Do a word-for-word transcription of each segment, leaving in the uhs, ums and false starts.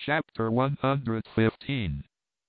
Chapter one hundred fifteen.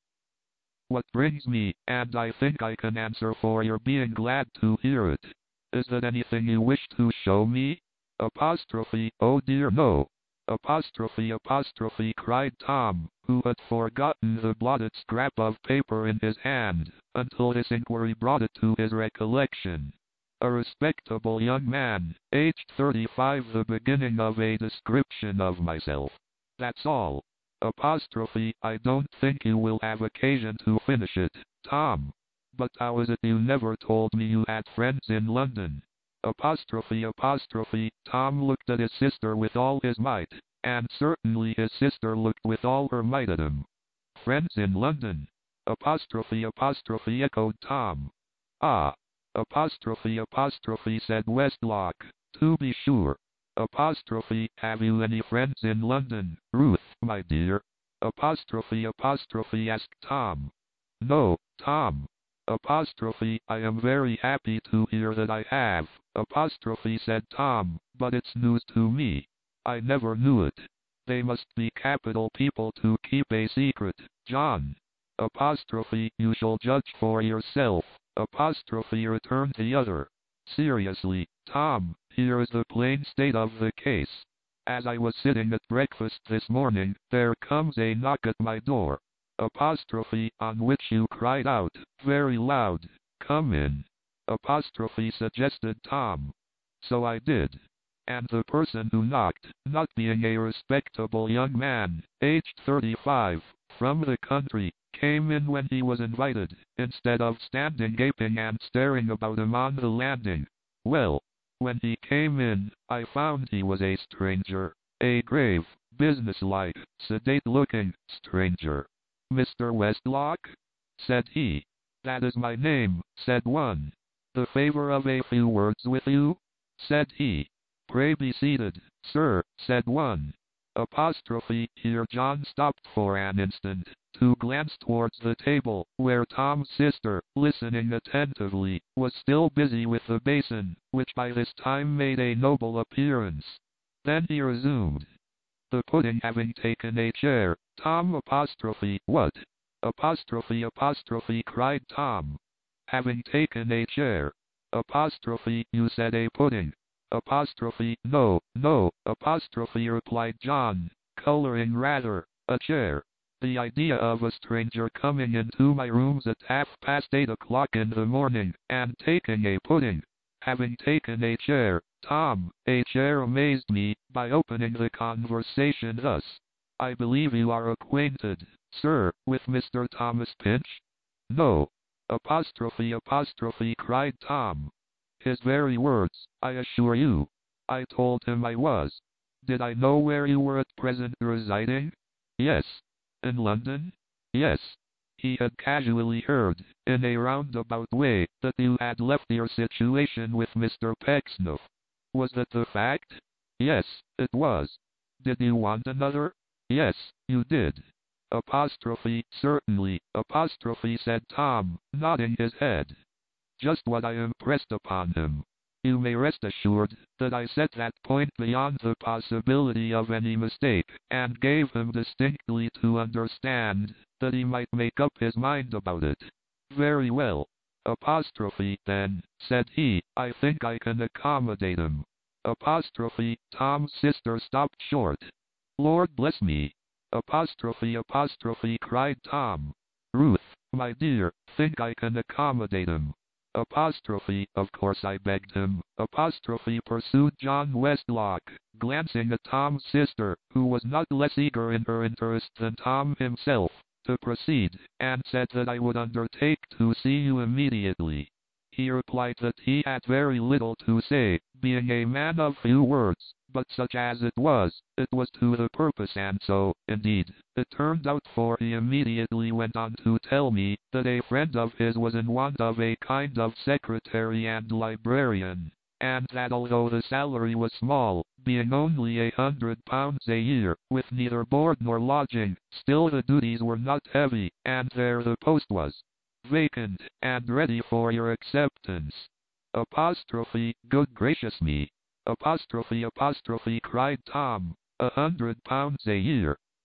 What brings me, and I think I can answer for your being glad to hear it. Is it anything you wish to show me? Apostrophe, oh dear no. Apostrophe apostrophe cried Tom, who had forgotten the blotted scrap of paper in his hand, until this inquiry brought it to his recollection. A respectable young man, aged thirty-five, the beginning of a description of myself. That's all. Apostrophe, I don't think you will have occasion to finish it, Tom. But how is it you never told me you had friends in London? Apostrophe apostrophe, Tom looked at his sister with all his might, and certainly his sister looked with all her might at him. Friends in London? Apostrophe apostrophe echoed Tom. Ah. Apostrophe apostrophe said Westlock, to be sure. Apostrophe, have you any friends in London, Ruth, my dear? Apostrophe apostrophe asked Tom. No, Tom. Apostrophe, I am very happy to hear that I have. Apostrophe said Tom, but it's news to me. I never knew it. They must be capital people to keep a secret, John. Apostrophe, you shall judge for yourself. Apostrophe returned the other. Seriously, Tom, here is the plain state of the case. As I was sitting at breakfast this morning, there comes a knock at my door. Apostrophe, on which you cried out, very loud, come in. Apostrophe suggested Tom. So I did. And the person who knocked, not being a respectable young man, aged thirty-five, from the country, came in when he was invited, instead of standing gaping and staring about him on the landing. Well, when he came in, I found he was a stranger, a grave, businesslike, sedate-looking stranger. Mister Westlock? Said he. That is my name, said one. The favor of a few words with you? Said he. Pray be seated, sir, said one. Apostrophe, here John stopped for an instant, to glance towards the table, where Tom's sister, listening attentively, was still busy with the basin, which by this time made a noble appearance. Then he resumed. The pudding having taken a chair, Tom apostrophe, what? Apostrophe apostrophe cried Tom. Having taken a chair. Apostrophe, you said a pudding. Apostrophe, no, no, apostrophe replied John, coloring rather, a chair. The idea of a stranger coming into my rooms at half past eight o'clock in the morning, and taking a pudding. Having taken a chair, Tom, a chair amazed me, by opening the conversation thus. I believe you are acquainted, sir, with Mister Thomas Pinch? No. Apostrophe apostrophe cried Tom. His very words, I assure you. I told him I was. Did I know where you were at present residing? Yes. In London? Yes. He had casually heard, in a roundabout way, that you had left your situation with Mister Pecksniff. Was that the fact? Yes, it was. Did you want another? Yes, you did. Apostrophe, certainly, apostrophe said Tom, nodding his head. Just what I impressed upon him. You may rest assured that I set that point beyond the possibility of any mistake, and gave him distinctly to understand that he might make up his mind about it. Very well. Apostrophe, then, said he, I think I can accommodate him. Apostrophe, Tom's sister stopped short. Lord bless me. Apostrophe apostrophe cried Tom. Ruth, my dear, think I can accommodate him. Apostrophe, of course I begged him. Apostrophe pursued John Westlock, glancing at Tom's sister, who was not less eager in her interest than Tom himself, to proceed, and said that I would undertake to see you immediately. He replied that he had very little to say, being a man of few words, but such as it was, it was to the purpose, and so, indeed, it turned out, for he immediately went on to tell me that a friend of his was in want of a kind of secretary and librarian, and that although the salary was small, being only a hundred pounds a year, with neither board nor lodging, still the duties were not heavy, and there the post was vacant, and ready for your acceptance. Apostrophe, good gracious me. Apostrophe apostrophe cried Tom, a hundred pounds a year.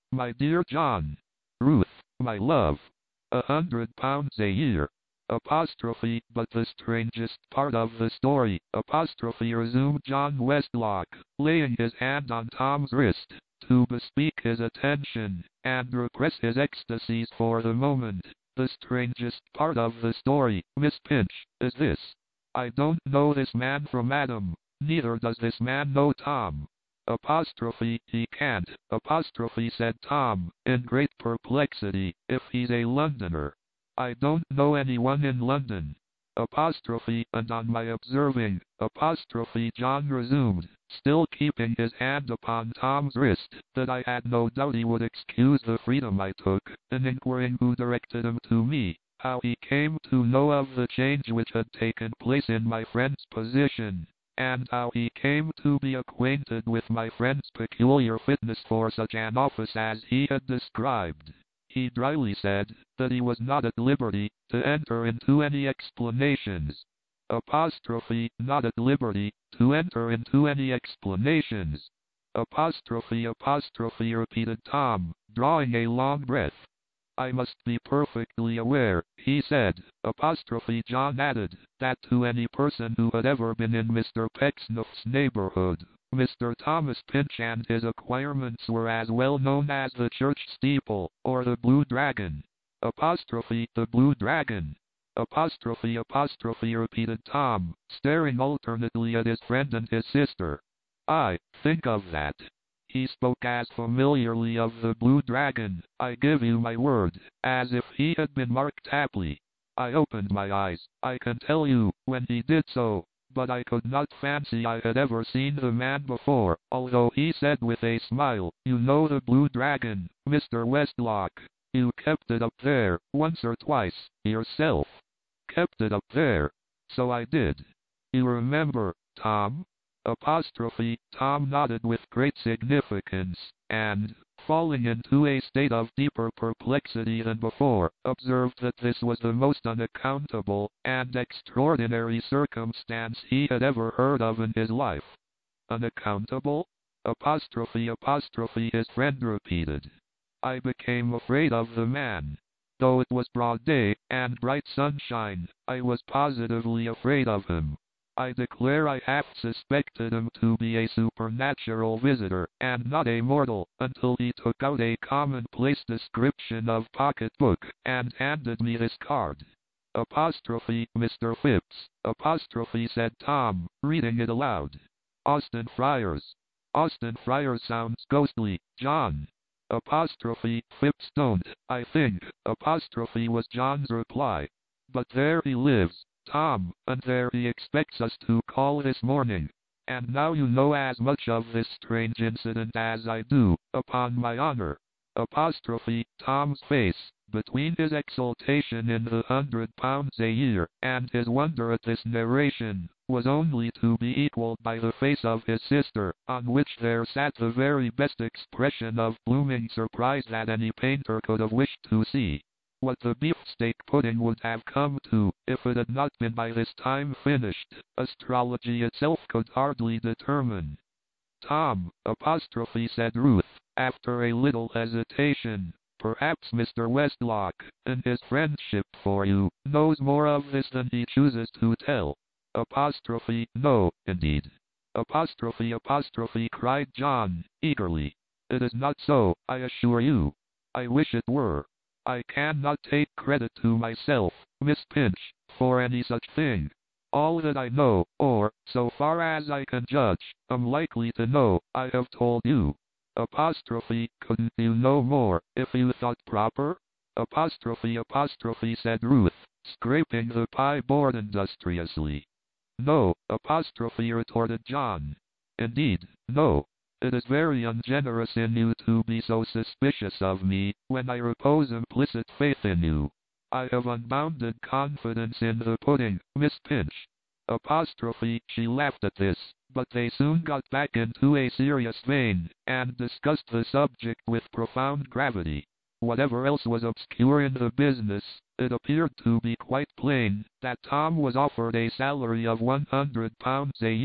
My dear John. Ruth, my love. A hundred pounds a year. Apostrophe, but the strangest part of the story, apostrophe, resumed John Westlock, laying his hand on Tom's wrist, to bespeak his attention, and repress his ecstasies for the moment. The strangest part of the story, Miss Pinch, is this. I don't know this man from Adam, neither does this man know Tom. Apostrophe, he can't, apostrophe, said Tom, in great perplexity, if he's a Londoner. I don't know anyone in London. Apostrophe, and on my observing, apostrophe, John resumed, still keeping his hand upon Tom's wrist, that I had no doubt he would excuse the freedom I took, in inquiring who directed him to me, how he came to know of the change which had taken place in my friend's position, and how he came to be acquainted with my friend's peculiar fitness for such an office as he had described. He dryly said that he was not at liberty to enter into any explanations. Apostrophe, not at liberty to enter into any explanations. Apostrophe, apostrophe, repeated Tom, drawing a long breath. I must be perfectly aware, he said, apostrophe, John added, that to any person who had ever been in Mister Pecksniff's neighborhood, Mister Thomas Pinch and his acquirements were as well known as the church steeple, or the Blue Dragon. Apostrophe, the Blue Dragon. Apostrophe, apostrophe, repeated Tom, staring alternately at his friend and his sister. I think of that. He spoke as familiarly of the Blue Dragon, I give you my word, as if he had been Mark Tapley. I opened my eyes, I can tell you, when he did so, but I could not fancy I had ever seen the man before, although he said with a smile, you know the Blue Dragon, Mister Westlock. You kept it up there, once or twice, yourself. Kept it up there. So I did. You remember, Tom? Apostrophe, Tom nodded with great significance, and, falling into a state of deeper perplexity than before, observed that this was the most unaccountable and extraordinary circumstance he had ever heard of in his life. Unaccountable? Apostrophe, apostrophe, his friend repeated. I became afraid of the man. Though it was broad day, and bright sunshine, I was positively afraid of him. I declare I half suspected him to be a supernatural visitor, and not a mortal, until he took out a commonplace description of pocketbook, and handed me this card. Apostrophe, Mister Phipps, apostrophe, said Tom, reading it aloud. Austin Friars. Austin Friars sounds ghostly, John. Apostrophe, Phipps don't, I think, apostrophe, was John's reply. But there he lives, Tom, and there he expects us to call this morning. And now you know as much of this strange incident as I do, upon my honor. Apostrophe, Tom's face, between his exultation in the hundred pounds a year, and his wonder at this narration, was only to be equalled by the face of his sister, on which there sat the very best expression of blooming surprise that any painter could have wished to see. What the beefsteak pudding would have come to, if it had not been by this time finished, astrology itself could hardly determine. Tom, apostrophe, said Ruth, after a little hesitation, perhaps Mister Westlock, in his friendship for you, knows more of this than he chooses to tell. Apostrophe, no, indeed. Apostrophe, apostrophe, cried John, eagerly. It is not so, I assure you. I wish it were. I cannot take credit to myself, Miss Pinch, for any such thing. All that I know, or, so far as I can judge, am likely to know, I have told you. Apostrophe, couldn't you know more, if you thought proper? Apostrophe, apostrophe, said Ruth, scraping the pie board industriously. No, apostrophe, retorted John. Indeed, no. It is very ungenerous in you to be so suspicious of me, when I repose implicit faith in you. I have unbounded confidence in the pudding, Miss Pinch. Apostrophe, she laughed at this, but they soon got back into a serious vein, and discussed the subject with profound gravity. Whatever else was obscure in the business, it appeared to be quite plain that Tom was offered a salary of one hundred pounds a year,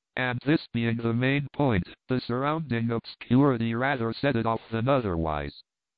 and this being the main point, the surrounding obscurity rather set it off than otherwise.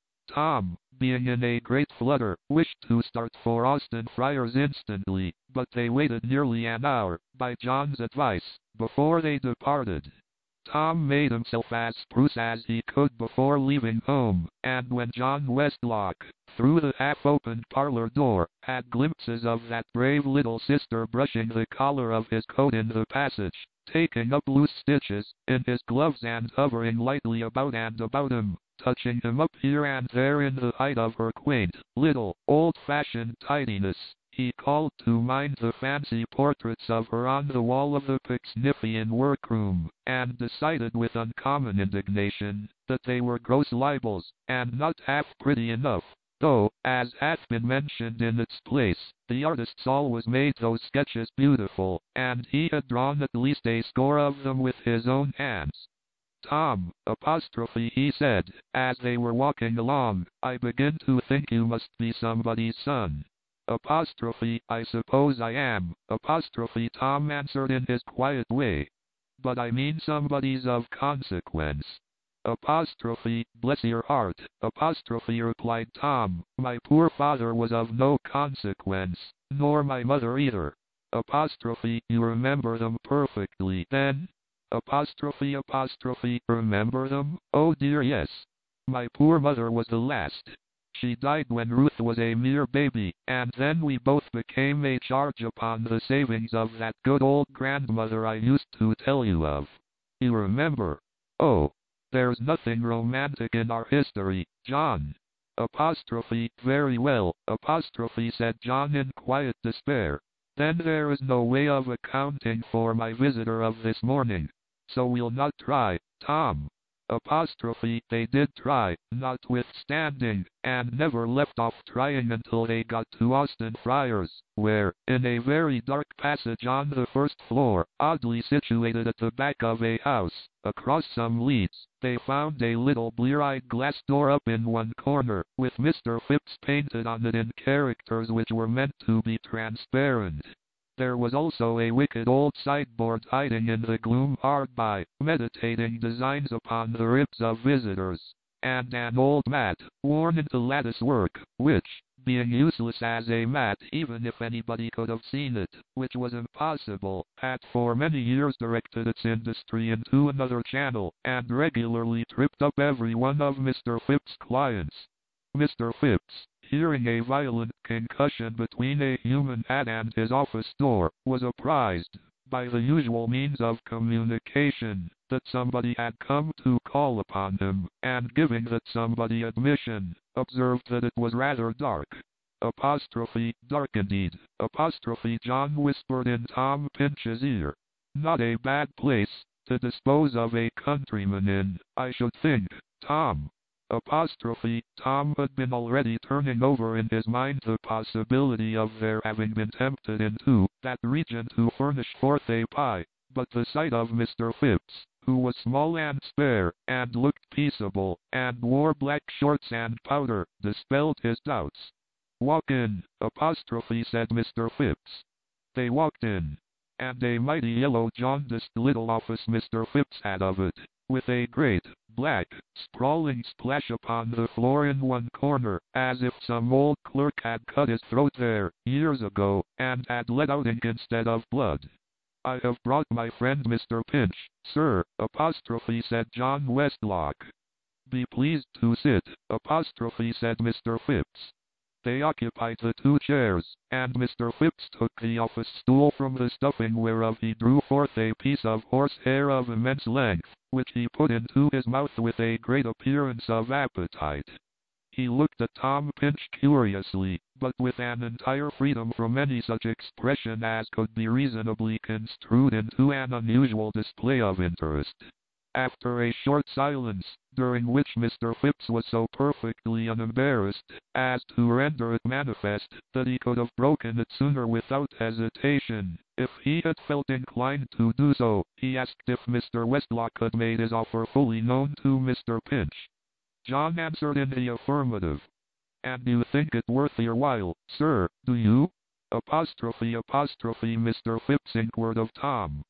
Tom, being in a great flutter, wished to start for Austin Friars instantly, but they waited nearly an hour, by John's advice, before they departed. Tom made himself as spruce as he could before leaving home, and when John Westlock, through the half-opened parlor door, had glimpses of that brave little sister brushing the collar of his coat in the passage, taking up loose stitches in his gloves and hovering lightly about and about him, touching him up here and there in the height of her quaint, little, old-fashioned tidiness, he called to mind the fancy portraits of her on the wall of the Pecksniffian workroom, and decided with uncommon indignation that they were gross libels, and not half pretty enough, though, as hath been mentioned in its place, the artists always made those sketches beautiful, and he had drawn at least a score of them with his own hands. Tom, apostrophe, he said, as they were walking along, I begin to think you must be somebody's son. Apostrophe, I suppose I am, apostrophe, Tom answered in his quiet way. But I mean somebody's of consequence. Apostrophe, bless your heart, apostrophe, replied Tom, my poor father was of no consequence, nor my mother either. Apostrophe, you remember them perfectly, then? Apostrophe, apostrophe, remember them? Oh dear, yes. My poor mother was the last. She died when Ruth was a mere baby, and then we both became a charge upon the savings of that good old grandmother I used to tell you of. You remember? Oh, there's nothing romantic in our history, John. Apostrophe, very well, apostrophe, said John in quiet despair. Then there is no way of accounting for my visitor of this morning, so we'll not try, Tom. Apostrophe, they did try, notwithstanding, and never left off trying until they got to Austin Friars, where, in a very dark passage on the first floor, oddly situated at the back of a house, across some leads, they found a little blear-eyed glass door up in one corner, with Mister Phipps painted on it in characters which were meant to be transparent. There was also a wicked old sideboard hiding in the gloom hard by, meditating designs upon the ribs of visitors, and an old mat, worn into lattice work, which, being useless as a mat even if anybody could have seen it, which was impossible, had for many years directed its industry into another channel, and regularly tripped up every one of Mister Phipps' clients. Mister Phipps, hearing a violent concussion between a human hat and his office door, was apprised, by the usual means of communication, that somebody had come to call upon him, and giving that somebody admission, observed that it was rather dark. Apostrophe, dark indeed, apostrophe, John whispered in Tom Pinch's ear. Not a bad place to dispose of a countryman in, I should think, Tom. Apostrophe, Tom had been already turning over in his mind the possibility of their having been tempted into that region to furnish forth a pie, but the sight of Mister Phipps, who was small and spare, and looked peaceable, and wore black shorts and powder, dispelled his doubts. Walk in, apostrophe, said Mister Phipps. They walked in, and a mighty yellow jaundiced little office Mister Phipps had of it, with a great, black, sprawling splash upon the floor in one corner, as if some old clerk had cut his throat there, years ago, and had let out ink instead of blood. I have brought my friend Mister Pinch, sir, apostrophe, said John Westlock. Be pleased to sit, apostrophe, said Mister Phipps. They occupied the two chairs, and Mister Phipps took the office stool from the stuffing whereof he drew forth a piece of horsehair of immense length, which he put into his mouth with a great appearance of appetite. He looked at Tom Pinch curiously, but with an entire freedom from any such expression as could be reasonably construed into an unusual display of interest. After a short silence, during which Mister Phipps was so perfectly unembarrassed as to render it manifest that he could have broken it sooner without hesitation, if he had felt inclined to do so, he asked if Mister Westlock had made his offer fully known to Mister Pinch. John answered in the affirmative. And you think it worth your while, sir, do you? Apostrophe, apostrophe, Mister Phipps inquired of Tom.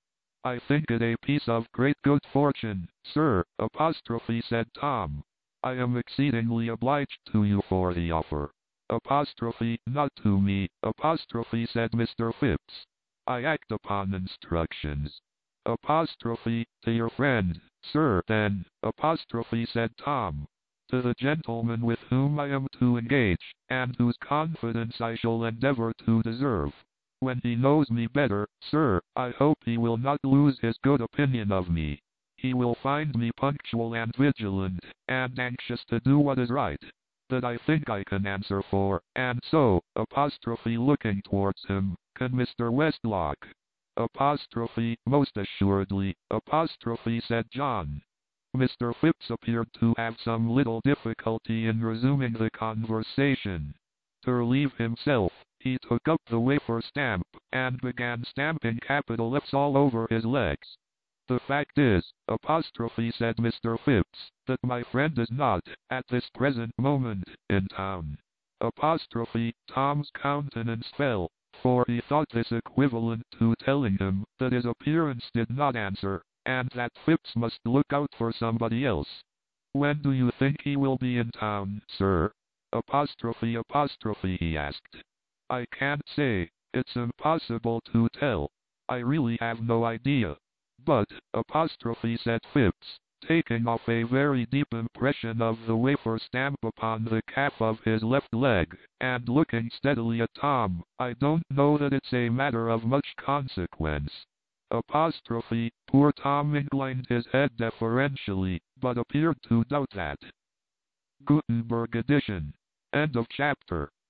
I think it a piece of great good fortune, sir, apostrophe said Tom. I am exceedingly obliged to you for the offer. Apostrophe, not to me, apostrophe said Mister Phipps. I act upon instructions. Apostrophe, to your friend, sir, then, apostrophe said Tom. To the gentleman with whom I am to engage, and whose confidence I shall endeavor to deserve. When he knows me better, sir, I hope he will not lose his good opinion of me. He will find me punctual and vigilant, and anxious to do what is right. That I think I can answer for, and so, apostrophe looking towards him, can Mister Westlock. Apostrophe, most assuredly, apostrophe said John. Mister Phipps appeared to have some little difficulty in resuming the conversation. To relieve himself, he took up the wafer stamp, and began stamping capital F's all over his legs. The fact is, apostrophe said Mister Phipps, that my friend is not, at this present moment, in town. Apostrophe, Tom's countenance fell, for he thought this equivalent to telling him that his appearance did not answer, and that Phipps must look out for somebody else. When do you think he will be in town, sir? Apostrophe apostrophe he asked. I can't say, it's impossible to tell. I really have no idea. But, apostrophe said Phipps, taking off a very deep impression of the wafer stamp upon the calf of his left leg, and looking steadily at Tom, I don't know that it's a matter of much consequence. Apostrophe, poor Tom inclined his head deferentially, but appeared to doubt that. Gutenberg edition. End of chapter.